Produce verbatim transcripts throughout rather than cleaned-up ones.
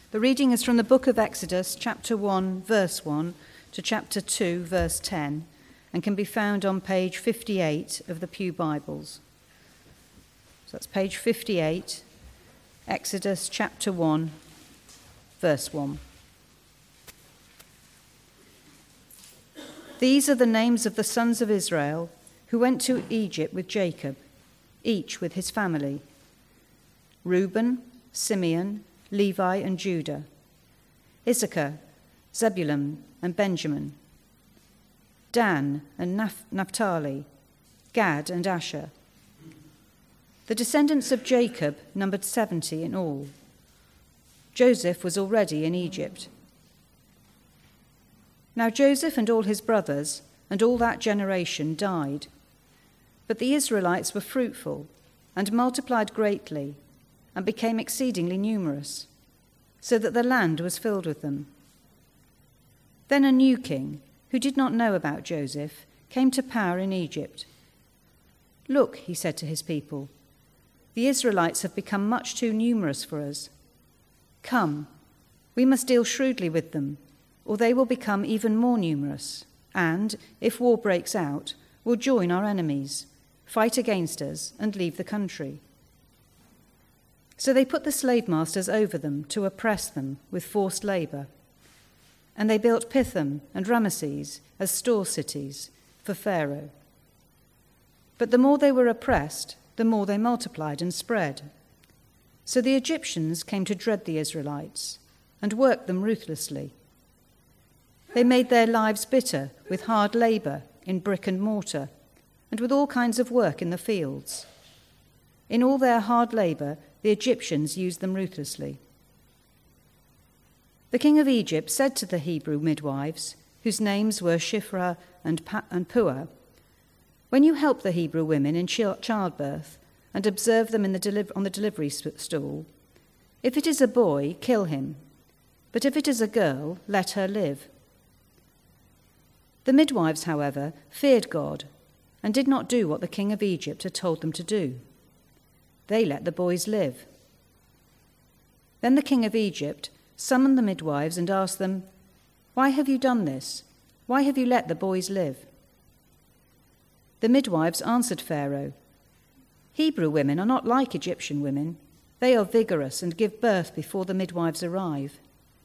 The reading is from the book of Exodus, chapter one, verse one, to chapter two, verse ten, and can be found on page fifty-eight of the Pew Bibles. So that's page fifty-eight, Exodus chapter one, verse one. These are the names of the sons of Israel who went to Egypt with Jacob, each with his family: Reuben, Simeon, Levi and Judah, Issachar, Zebulun and Benjamin, Dan and Naph- Naphtali, Gad and Asher. The descendants of Jacob numbered seventy in all. Joseph was already in Egypt. Now Joseph and all his brothers and all that generation died, but the Israelites were fruitful and multiplied greatly and became exceedingly numerous, so that the land was filled with them. Then a new king, who did not know about Joseph, came to power in Egypt. "Look," he said to his people, "the Israelites have become much too numerous for us. Come, we must deal shrewdly with them, or they will become even more numerous, and, if war breaks out, will join our enemies, fight against us, and leave the country." So they put the slave masters over them to oppress them with forced labor. And they built Pithom and Ramesses as store cities for Pharaoh. But the more they were oppressed, the more they multiplied and spread. So the Egyptians came to dread the Israelites and worked them ruthlessly. They made their lives bitter with hard labor in brick and mortar and with all kinds of work in the fields. In all their hard labor, the Egyptians used them ruthlessly. The king of Egypt said to the Hebrew midwives, whose names were Shiphrah and, pa- and Puah, "When you help the Hebrew women in ch- childbirth and observe them in the deli- on the delivery stool, if it is a boy, kill him, but if it is a girl, let her live." The midwives, however, feared God and did not do what the king of Egypt had told them to do. They let the boys live. Then the king of Egypt summoned the midwives and asked them, "Why have you done this? Why have you let the boys live?" The midwives answered Pharaoh, "Hebrew women are not like Egyptian women. They are vigorous and give birth before the midwives arrive."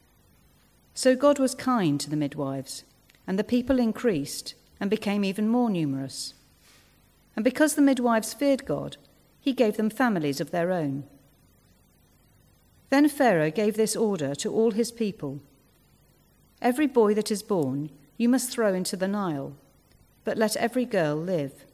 So God was kind to the midwives, and the people increased and became even more numerous. And because the midwives feared God, he gave them families of their own. Then Pharaoh gave this order to all his people: "Every boy that is born you must throw into the Nile, but let every girl live."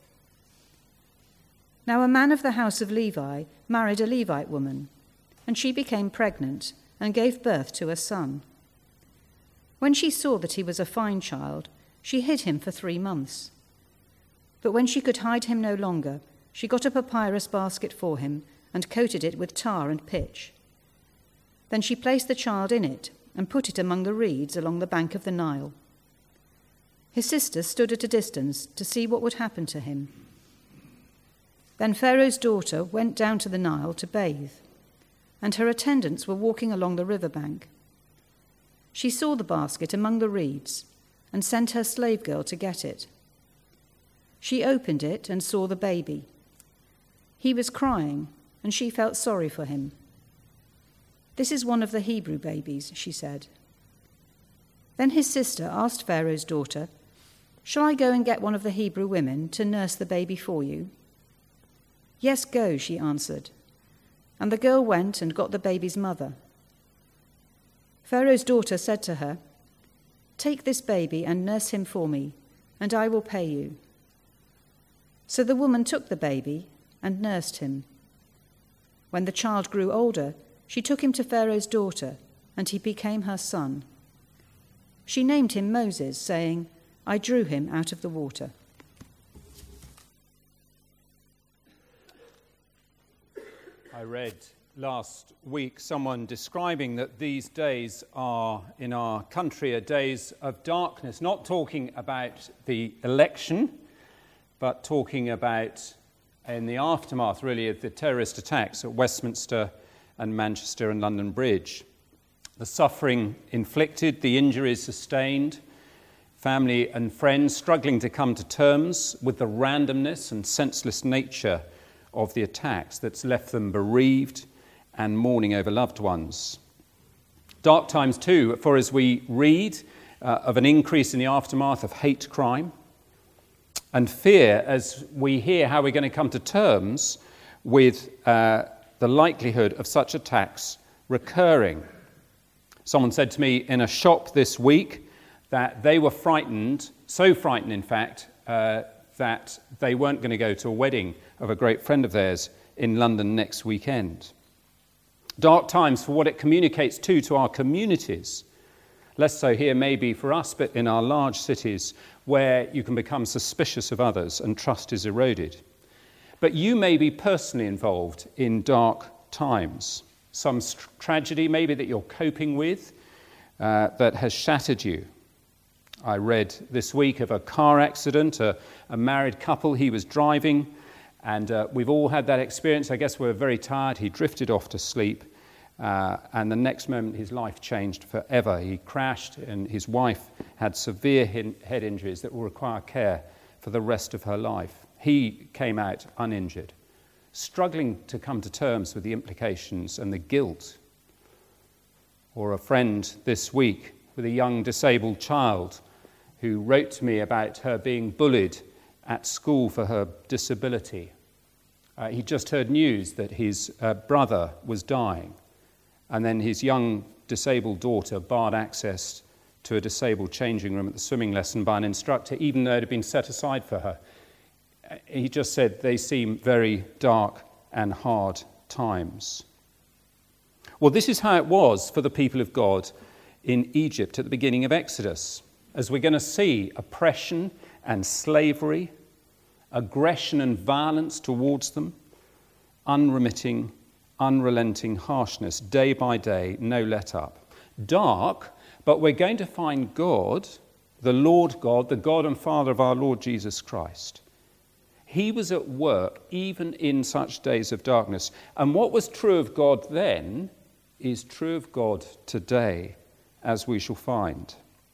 Now a man of the house of Levi married a Levite woman, and she became pregnant and gave birth to a son. When she saw that he was a fine child, she hid him for three months. But when she could hide him no longer, she got a papyrus basket for him and coated it with tar and pitch. Then she placed the child in it and put it among the reeds along the bank of the Nile. His sister stood at a distance to see what would happen to him. Then Pharaoh's daughter went down to the Nile to bathe, and her attendants were walking along the riverbank. She saw the basket among the reeds and sent her slave girl to get it. She opened it and saw the baby. He was crying, and she felt sorry for him. "This is one of the Hebrew babies," she said. Then his sister asked Pharaoh's daughter, "Shall I go and get one of the Hebrew women to nurse the baby for you?" "Yes, go," she answered. And the girl went and got the baby's mother. Pharaoh's daughter said to her, "Take this baby and nurse him for me, and I will pay you." So the woman took the baby and nursed him. When the child grew older, she took him to Pharaoh's daughter, and he became her son. She named him Moses, saying, "I drew him out of the water." I read last week someone describing that these days are, in our country, are days of darkness, not talking about the election, but talking about, in the aftermath, really, of the terrorist attacks at Westminster and Manchester and London Bridge. The suffering inflicted, the injuries sustained, family and friends struggling to come to terms with the randomness and senseless nature of the attacks that's left them bereaved and mourning over loved ones. Dark times too, for as we read uh, of an increase in the aftermath of hate crime, and fear as we hear how we're going to come to terms with uh, the likelihood of such attacks recurring. Someone said to me in a shop this week that they were frightened, so frightened in fact, uh, that they weren't going to go to a wedding of a great friend of theirs in London next weekend. Dark times for what it communicates too to our communities. Less so here maybe for us, but in our large cities where you can become suspicious of others and trust is eroded. But you may be personally involved in dark times. Some st- tragedy maybe that you're coping with uh, that has shattered you. I read this week of a car accident, a, a married couple. He was driving, and uh, we've all had that experience. I guess we're very tired. He drifted off to sleep, uh, and the next moment his life changed forever. He crashed, and his wife had severe head injuries that will require care for the rest of her life. He came out uninjured, struggling to come to terms with the implications and the guilt. Or a friend this week with a young disabled child who wrote to me about her being bullied at school for her disability. Uh, he just heard news that his uh, brother was dying, and then his young disabled daughter barred access to a disabled changing room at the swimming lesson by an instructor, even though it had been set aside for her. He just said they seem very dark and hard times. Well, this is how it was for the people of God in Egypt at the beginning of Exodus. As we're going to see, oppression and slavery, aggression and violence towards them, unremitting, unrelenting harshness, day by day, no let up. Dark, but we're going to find God, the Lord God, the God and Father of our Lord Jesus Christ. He was at work even in such days of darkness. And what was true of God then is true of God today, as we shall find.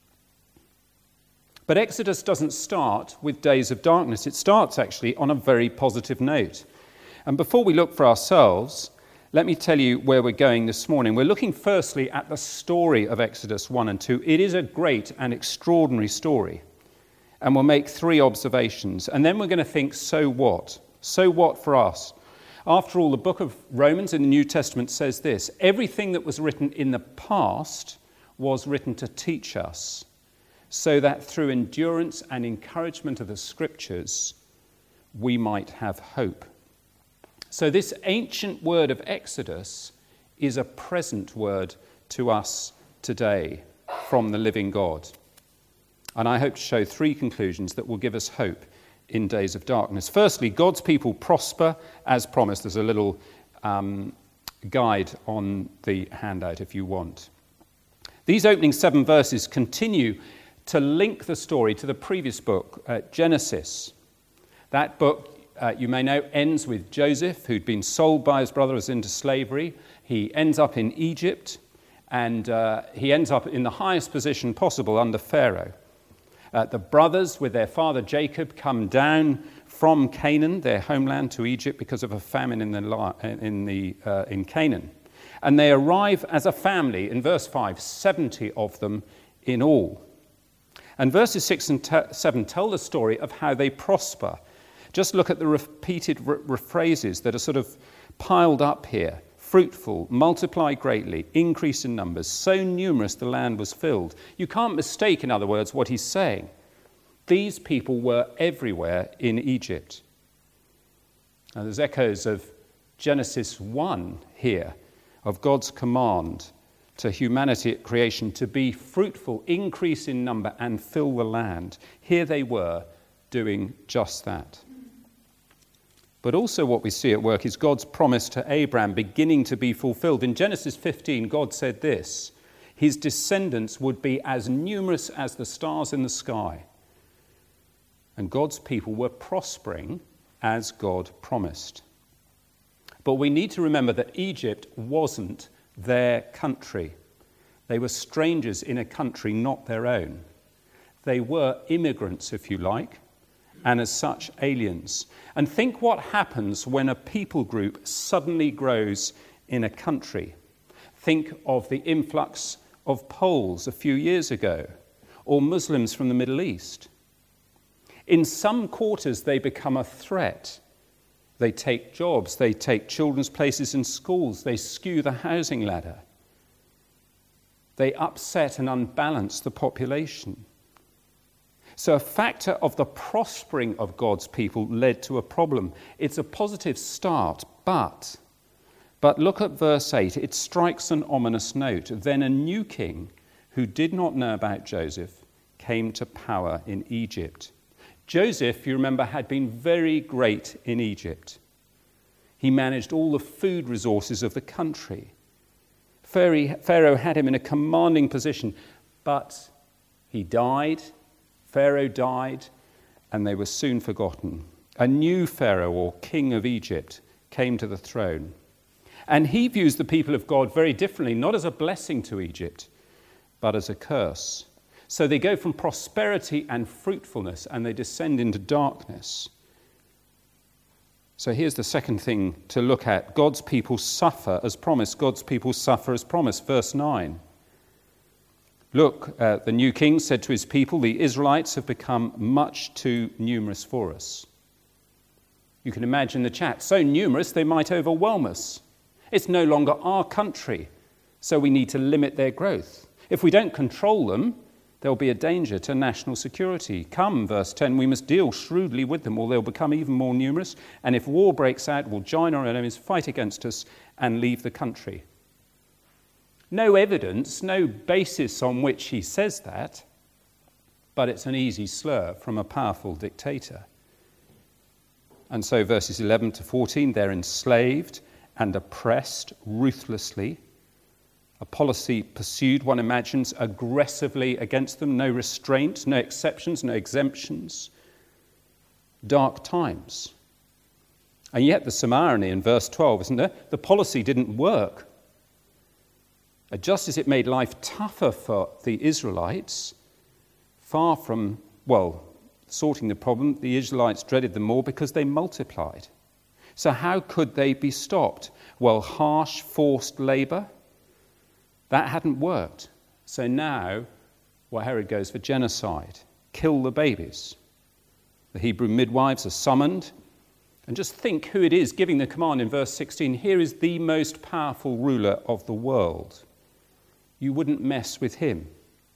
But Exodus doesn't start with days of darkness. It starts actually on a very positive note. And before we look for ourselves, let me tell you where we're going this morning. We're looking firstly at the story of Exodus one and two. It is a great and extraordinary story. And we'll make three observations. And then we're going to think, so what? So what for us? After all, the book of Romans in the New Testament says this: everything that was written in the past was written to teach us, so that through endurance and encouragement of the Scriptures, we might have hope. So this ancient word of Exodus is a present word to us today from the living God. And I hope to show three conclusions that will give us hope in days of darkness. Firstly, God's people prosper as promised. There's a little um, guide on the handout if you want. These opening seven verses continue to link the story to the previous book, uh, Genesis. That book, uh, you may know, ends with Joseph, who'd been sold by his brothers into slavery. He ends up in Egypt, and uh, he ends up in the highest position possible under Pharaoh. Uh, the brothers, with their father Jacob, come down from Canaan, their homeland, to Egypt because of a famine in the in the uh, in Canaan, and they arrive as a family. In verse five, seventy of them in all. And verses six and t- seven tell the story of how they prosper. Just look at the repeated re- re- phrases that are sort of piled up here. Fruitful, multiply greatly, increase in numbers, so numerous the land was filled. You can't mistake, in other words, what he's saying. These people were everywhere in Egypt. Now, there's echoes of Genesis one here, of God's command to humanity at creation to be fruitful, increase in number, and fill the land. Here they were doing just that. But also what we see at work is God's promise to Abraham beginning to be fulfilled. In Genesis fifteen, God said this: his descendants would be as numerous as the stars in the sky. And God's people were prospering as God promised. But we need to remember that Egypt wasn't their country. They were strangers in a country not their own. They were immigrants, if you like, and as such aliens. And think what happens when a people group suddenly grows in a country. Think of the influx of Poles a few years ago, or Muslims from the Middle East. In some quarters, they become a threat. They take jobs, they take children's places in schools, they skew the housing ladder. They upset and unbalance the population. So a factor of the prospering of God's people led to a problem. It's a positive start, but, but look at verse eight. It strikes an ominous note. Then a new king who did not know about Joseph came to power in Egypt. Joseph, you remember, had been very great in Egypt. He managed all the food resources of the country. Pharaoh had him in a commanding position, but he died. Pharaoh died, and they were soon forgotten. A new Pharaoh, or king of Egypt, came to the throne. And he views the people of God very differently, not as a blessing to Egypt, but as a curse. So they go from prosperity and fruitfulness, and they descend into darkness. So here's the second thing to look at. God's people suffer as promised. God's people suffer as promised. Verse nine. Look, uh, the new king said to his people, the Israelites have become much too numerous for us. You can imagine the chat. So numerous, they might overwhelm us. It's no longer our country, so we need to limit their growth. If we don't control them, there'll be a danger to national security. Come, verse ten, we must deal shrewdly with them, or they'll become even more numerous. And if war breaks out, we'll join our enemies, fight against us, and leave the country. No evidence, no basis on which he says that, but it's an easy slur from a powerful dictator. And so verses eleven to fourteen, they're enslaved and oppressed ruthlessly. A policy pursued, one imagines, aggressively against them, no restraint, no exceptions, no exemptions. Dark times. And yet there's some irony in verse twelve, isn't there? The policy didn't work. Just as it made life tougher for the Israelites, far from, well, sorting the problem, the Israelites dreaded them more because they multiplied. So how could they be stopped? Well, harsh, forced labor, that hadn't worked. So now, well, Herod goes for genocide. Kill the babies. The Hebrew midwives are summoned. And just think who it is giving the command in verse sixteen. Here is the most powerful ruler of the world. You wouldn't mess with him.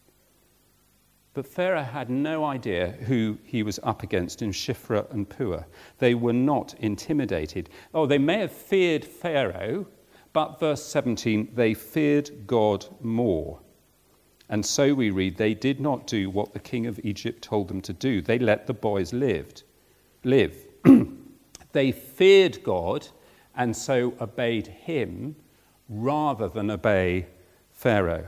But Pharaoh had no idea who he was up against in Shiphrah and Puah. They were not intimidated. Oh, they may have feared Pharaoh, but verse seventeen, they feared God more. And so we read, they did not do what the king of Egypt told them to do. They let the boys lived, live. They feared God and so obeyed him rather than obey Pharaoh.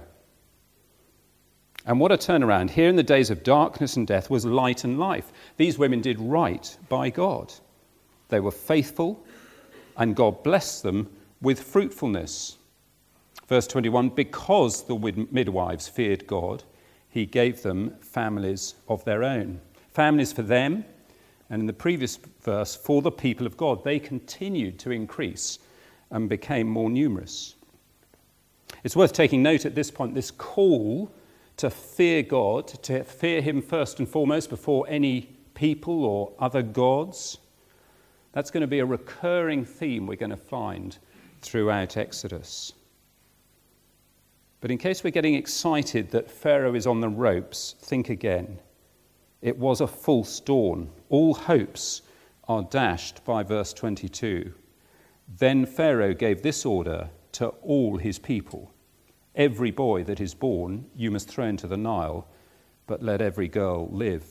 And what a turnaround. Here in the days of darkness and death was light and life. These women did right by God. They were faithful, and God blessed them with fruitfulness. Verse twenty-one, because the midwives feared God, he gave them families of their own. Families for them, and in the previous verse, for the people of God. They continued to increase and became more numerous. It's worth taking note at this point, this call to fear God, to fear him first and foremost before any people or other gods. That's going to be a recurring theme we're going to find throughout Exodus. But in case we're getting excited that Pharaoh is on the ropes, think again. It was a false dawn. All hopes are dashed by verse twenty-two. Then Pharaoh gave this order to all his people. Every boy that is born you must throw into the Nile, but let every girl live.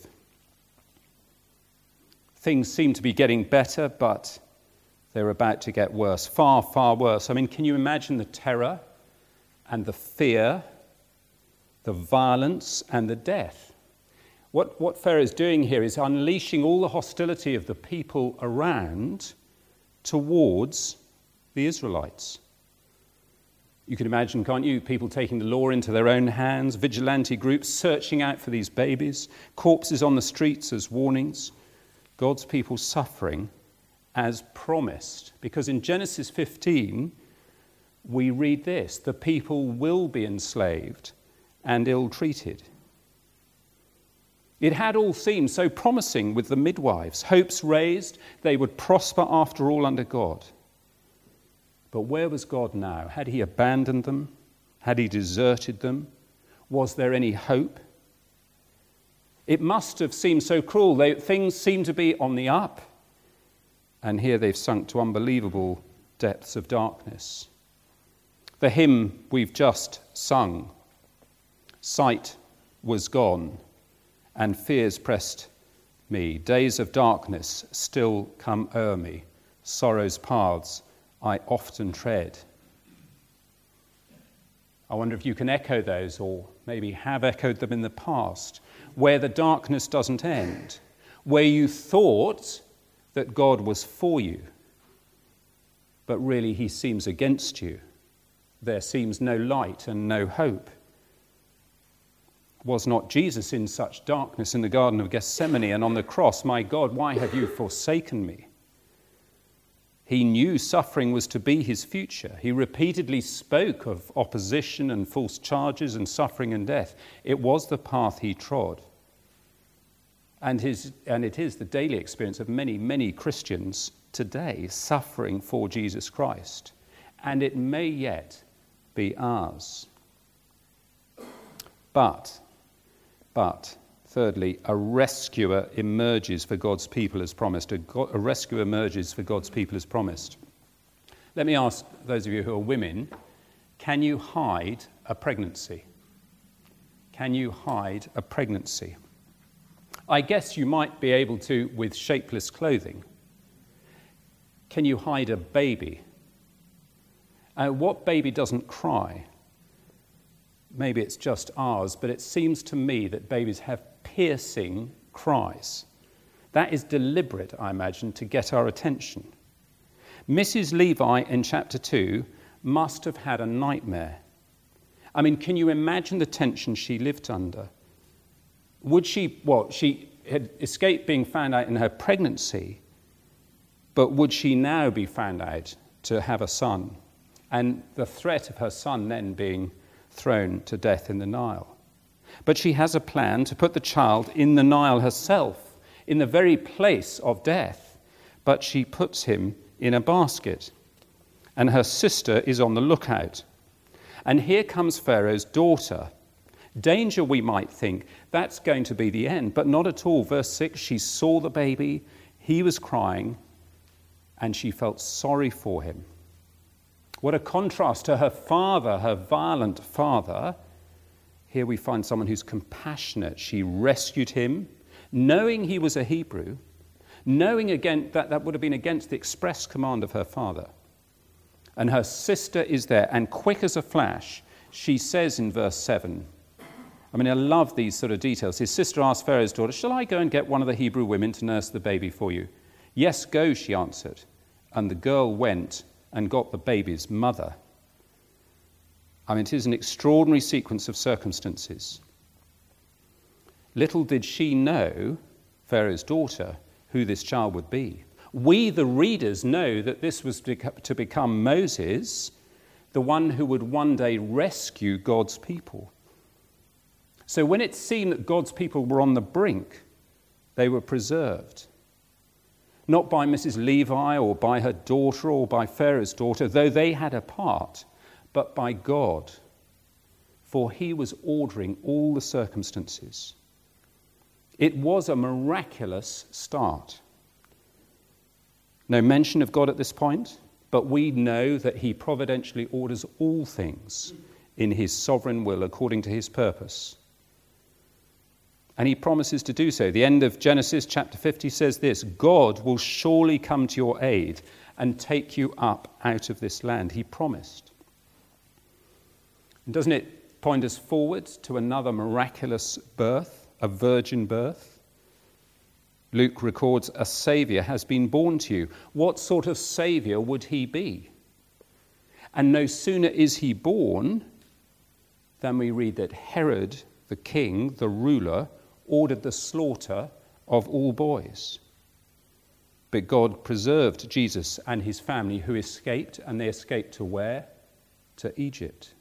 Things seem to be getting better, but they're about to get worse. Far, far worse. I mean, can you imagine the terror and the fear, the violence and the death? What, what Pharaoh is doing here is unleashing all the hostility of the people around towards the Israelites. You can imagine, can't you, people taking the law into their own hands, vigilante groups searching out for these babies, corpses on the streets as warnings, God's people suffering as promised. Because in Genesis fifteen, we read this: the people will be enslaved and ill-treated. It had all seemed so promising with the midwives. Hopes raised, they would prosper after all under God. But where was God now? Had he abandoned them? Had he deserted them? Was there any hope? It must have seemed so cruel. They, things seemed to be on the up. And here they've sunk to unbelievable depths of darkness. The hymn we've just sung, sight was gone and fears pressed me. Days of darkness still come o'er me. Sorrow's paths I often tread. I wonder if you can echo those, or maybe have echoed them in the past, where the darkness doesn't end, where you thought that God was for you, but really he seems against you. There seems no light and no hope. Was not Jesus in such darkness in the Garden of Gethsemane and on the cross? My God, why have you forsaken me? He knew suffering was to be his future. He repeatedly spoke of opposition and false charges and suffering and death. It was the path he trod. And, his, and it is the daily experience of many, many Christians today suffering for Jesus Christ. And it may yet be ours. But, but, thirdly, a rescuer emerges for God's people as promised. A, God, a rescuer emerges for God's people as promised. Let me ask those of you who are women, can you hide a pregnancy? Can you hide a pregnancy? I guess you might be able to with shapeless clothing. Can you hide a baby? Uh, what baby doesn't cry? Maybe it's just ours, but it seems to me that babies have piercing cries. That is deliberate, I imagine, to get our attention. Missus Levi in chapter two must have had a nightmare. I mean, can you imagine the tension she lived under? Would she, well, she had escaped being found out in her pregnancy, but would she now be found out to have a son? And the threat of her son then being thrown to death in the Nile. But she has a plan to put the child in the Nile herself, in the very place of death. But she puts him in a basket, and her sister is on the lookout. And here comes Pharaoh's daughter. Danger, we might think, that's going to be the end, but not at all. Verse six, she saw the baby, he was crying, and she felt sorry for him. What a contrast to her father, her violent father. Here we find someone who's compassionate. She rescued him, knowing he was a Hebrew, knowing again that that would have been against the express command of her father. And her sister is there, and quick as a flash, she says in verse seven, I mean, I love these sort of details. His sister asked Pharaoh's daughter, shall I go and get one of the Hebrew women to nurse the baby for you? Yes, go, she answered. And the girl went and got the baby's mother. I mean, it is an extraordinary sequence of circumstances. Little did she know, Pharaoh's daughter, who this child would be. We, the readers, know that this was to become Moses, the one who would one day rescue God's people. So when it seemed that God's people were on the brink, they were preserved. Not by Missus Levi or by her daughter or by Pharaoh's daughter, though they had a part, but by God, for he was ordering all the circumstances. It was a miraculous start. No mention of God at this point, but we know that he providentially orders all things in his sovereign will according to his purpose. And he promises to do so. The end of Genesis chapter fifty says this, God will surely come to your aid and take you up out of this land. He promised. And doesn't it point us forward to another miraculous birth, a virgin birth? Luke records, a saviour has been born to you. What sort of saviour would he be? And no sooner is he born than we read that Herod, the king, the ruler, ordered the slaughter of all boys. But God preserved Jesus and his family, who escaped, and they escaped to where? To Egypt.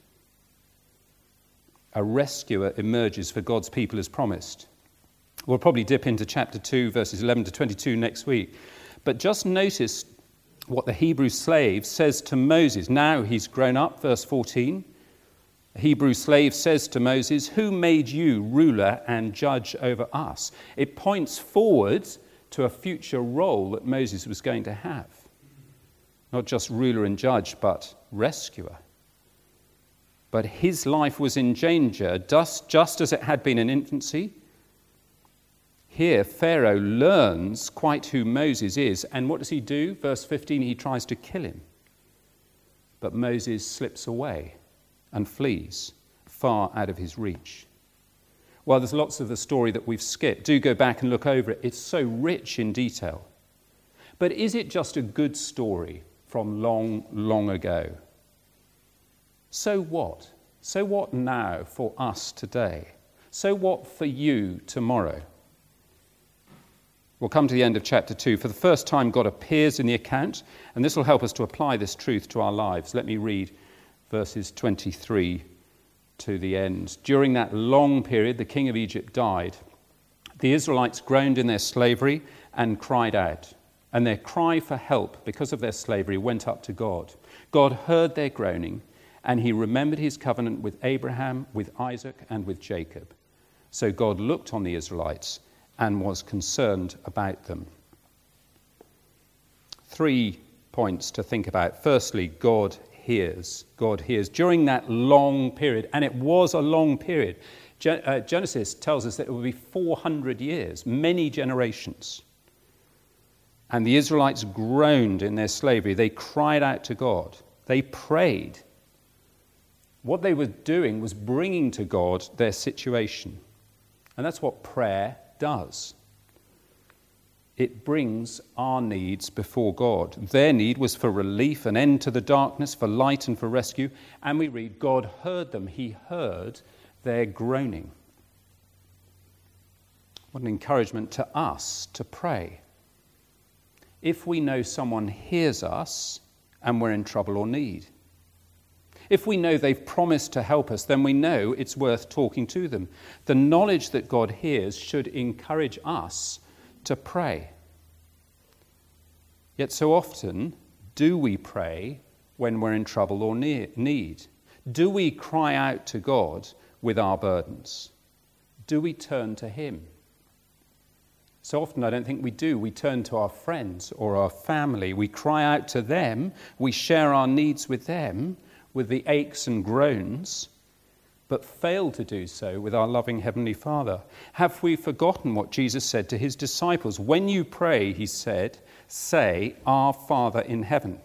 A rescuer emerges for God's people as promised. We'll probably dip into chapter two, verses eleven to twenty-two next week. But just notice what the Hebrew slave says to Moses. Now he's grown up, verse fourteen. The Hebrew slave says to Moses, "Who made you ruler and judge over us?" It points forward to a future role that Moses was going to have. Not just ruler and judge, but rescuer. But his life was in danger, just, just as it had been in infancy. Here, Pharaoh learns quite who Moses is, and what does he do? Verse fifteen, he tries to kill him. But Moses slips away and flees far out of his reach. Well, there's lots of the story that we've skipped. Do go back and look over it. It's so rich in detail. But is it just a good story from long, long ago? So what? So what now for us today? So what for you tomorrow? We'll come to the end of chapter two. For the first time, God appears in the account, and this will help us to apply this truth to our lives. Let me read verses twenty-three to the end. During that long period, the king of Egypt died. The Israelites groaned in their slavery and cried out, and their cry for help because of their slavery went up to God. God heard their groaning, and he remembered his covenant with Abraham, with Isaac, and with Jacob. So God looked on the Israelites and was concerned about them. Three points to think about. Firstly, God hears. God hears. During that long period, and it was a long period, Gen- uh, Genesis tells us that it would be four hundred years, many generations. And the Israelites groaned in their slavery. They cried out to God. They prayed. What they were doing was bringing to God their situation. And that's what prayer does. It brings our needs before God. Their need was for relief, an end to the darkness, for light and for rescue. And we read, God heard them. He heard their groaning. What an encouragement to us to pray. If we know someone hears us and we're in trouble or need. If we know they've promised to help us, then we know it's worth talking to them. The knowledge that God hears should encourage us to pray. Yet so often, do we pray when we're in trouble or need? Do we cry out to God with our burdens? Do we turn to him? So often I don't think we do. We turn to our friends or our family. We cry out to them. We share our needs with them, with the aches and groans, but fail to do so with our loving Heavenly Father. Have we forgotten what Jesus said to his disciples? When you pray, he said, say, Our Father in heaven.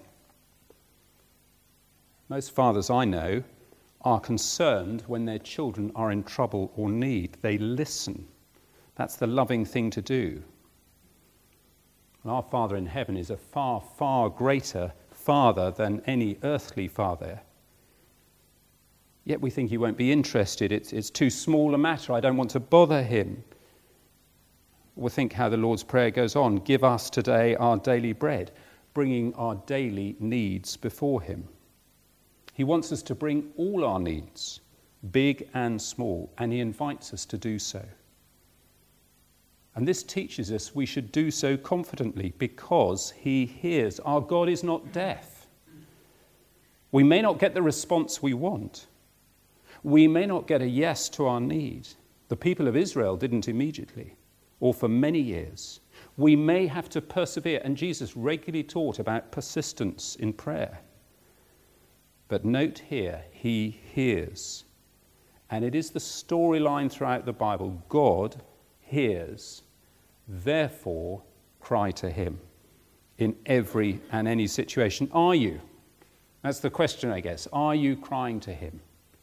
Most fathers I know are concerned when their children are in trouble or need. They listen. That's the loving thing to do. And our Father in heaven is a far, far greater Father than any earthly father. Yet we think he won't be interested. It's, it's too small a matter. I don't want to bother him. We'll think how the Lord's Prayer goes on. Give us today our daily bread, bringing our daily needs before him. He wants us to bring all our needs, big and small, and he invites us to do so. And this teaches us we should do so confidently because he hears. Our God is not deaf. We may not get the response we want. We may not get a yes to our need. The people of Israel didn't immediately, or for many years. We may have to persevere, and Jesus regularly taught about persistence in prayer. But note here, he hears. And it is the storyline throughout the Bible. God hears. Therefore, cry to him in every and any situation. Are you? That's the question, I guess. Are you crying to him?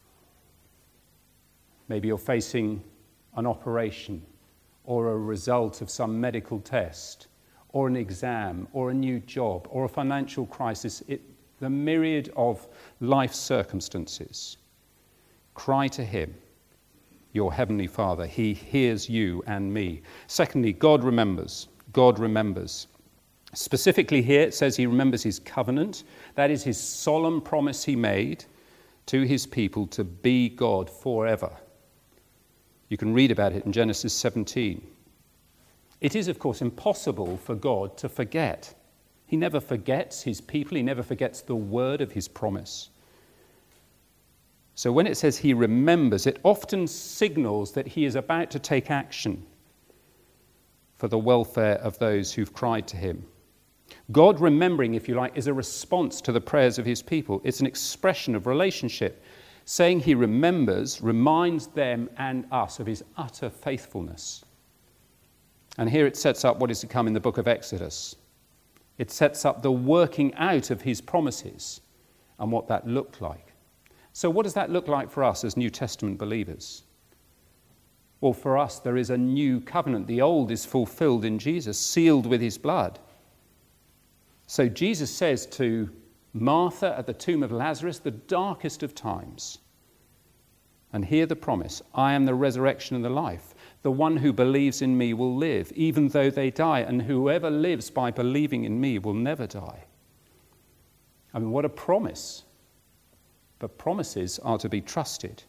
Maybe you're facing an operation or a result of some medical test or an exam or a new job or a financial crisis. It, the myriad of life circumstances, cry to him, your heavenly Father. He hears you and me. Secondly, God remembers. God remembers. Specifically here, it says he remembers his covenant. That is his solemn promise he made to his people to be God forever. You can read about it in Genesis seventeen. It is, of course, impossible for God to forget. He never forgets his people. He never forgets the word of his promise. So when it says he remembers, it often signals that he is about to take action for the welfare of those who've cried to him. God remembering, if you like, is a response to the prayers of his people. It's an expression of relationship. Saying he remembers reminds them and us of his utter faithfulness. And here it sets up what is to come in the book of Exodus. It sets up the working out of his promises and what that looked like. So what does that look like for us as New Testament believers? Well, for us, there is a new covenant. The old is fulfilled in Jesus, sealed with his blood. So Jesus says to Martha at the tomb of Lazarus, the darkest of times, and hear the promise, I am the resurrection and the life. The one who believes in me will live, even though they die, and whoever lives by believing in me will never die. I mean, what a promise. But promises are to be trusted.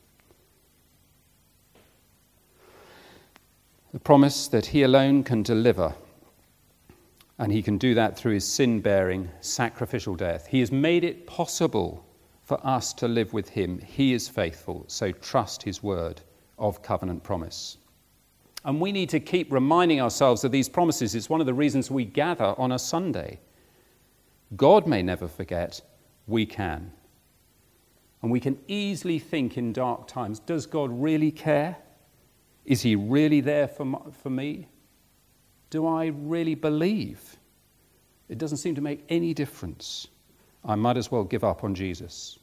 The promise that he alone can deliver, and he can do that through his sin-bearing, sacrificial death. He has made it possible for us to live with him. He is faithful, so trust his word of covenant promise. And we need to keep reminding ourselves of these promises. It's one of the reasons we gather on a Sunday. God may never forget, we can. And we can easily think in dark times, does God really care? Is he really there for, for me? Do I really believe? It doesn't seem to make any difference. I might as well give up on Jesus.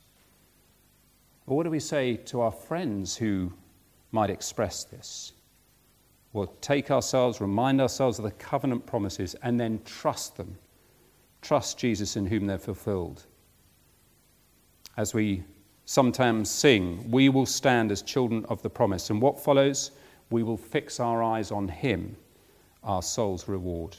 Or what do we say to our friends who might express this? Well, take ourselves, remind ourselves of the covenant promises, and then trust them. Trust Jesus in whom they're fulfilled. As we sometimes sing, we will stand as children of the promise. And what follows? We will fix our eyes on him, our soul's reward.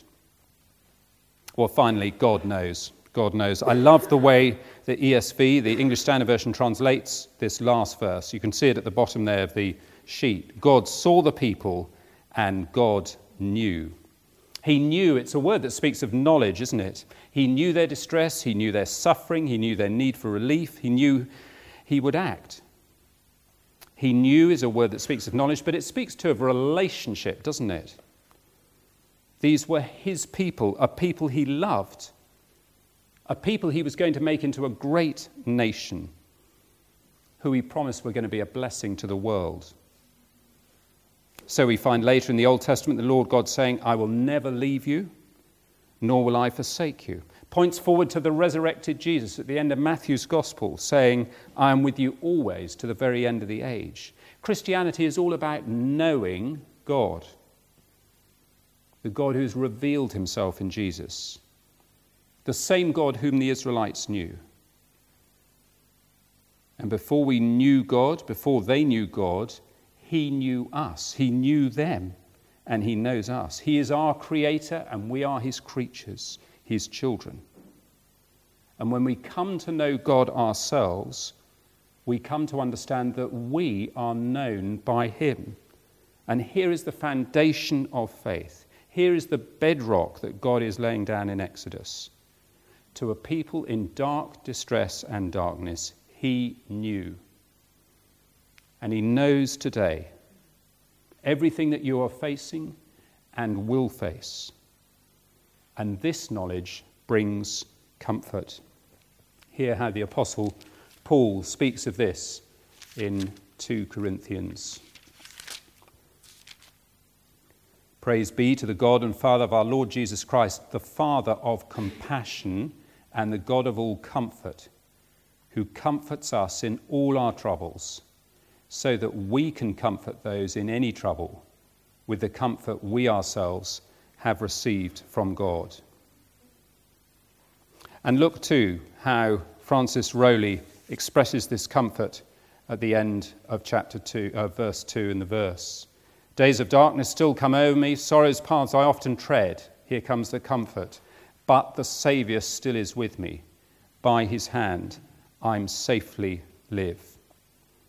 Well, finally, God knows. God knows. I love the way the E S V, the English Standard Version, translates this last verse. You can see it at the bottom there of the sheet. God saw the people and God knew. He knew. It's a word that speaks of knowledge, isn't it? He knew their distress. He knew their suffering. He knew their need for relief. He knew he would act. He knew is a word that speaks of knowledge, but it speaks too of relationship, doesn't it? These were his people, a people he loved, a people he was going to make into a great nation, who he promised were going to be a blessing to the world. So we find later in the Old Testament the Lord God saying, I will never leave you, nor will I forsake you. Points forward to the resurrected Jesus at the end of Matthew's Gospel, saying, I am with you always to the very end of the age. Christianity is all about knowing God, the God who's revealed himself in Jesus, the same God whom the Israelites knew. And before we knew God, before they knew God, he knew us. He knew them, and he knows us. He is our creator, and we are his creatures, his children. And when we come to know God ourselves, we come to understand that we are known by him. And here is the foundation of faith. Here is the bedrock that God is laying down in Exodus. To a people in dark distress and darkness, he knew. And he knows today everything that you are facing and will face. And this knowledge brings comfort. Hear how the Apostle Paul speaks of this in two Corinthians. Praise be to the God and Father of our Lord Jesus Christ, the Father of compassion and the God of all comfort, who comforts us in all our troubles, so that we can comfort those in any trouble with the comfort we ourselves have received from God. And look too how Francis Rowley expresses this comfort at the end of chapter two, uh, verse two in the verse. Days of darkness still come over me, sorrow's paths I often tread. Here comes the comfort. But the Saviour still is with me. By his hand I'm safely live.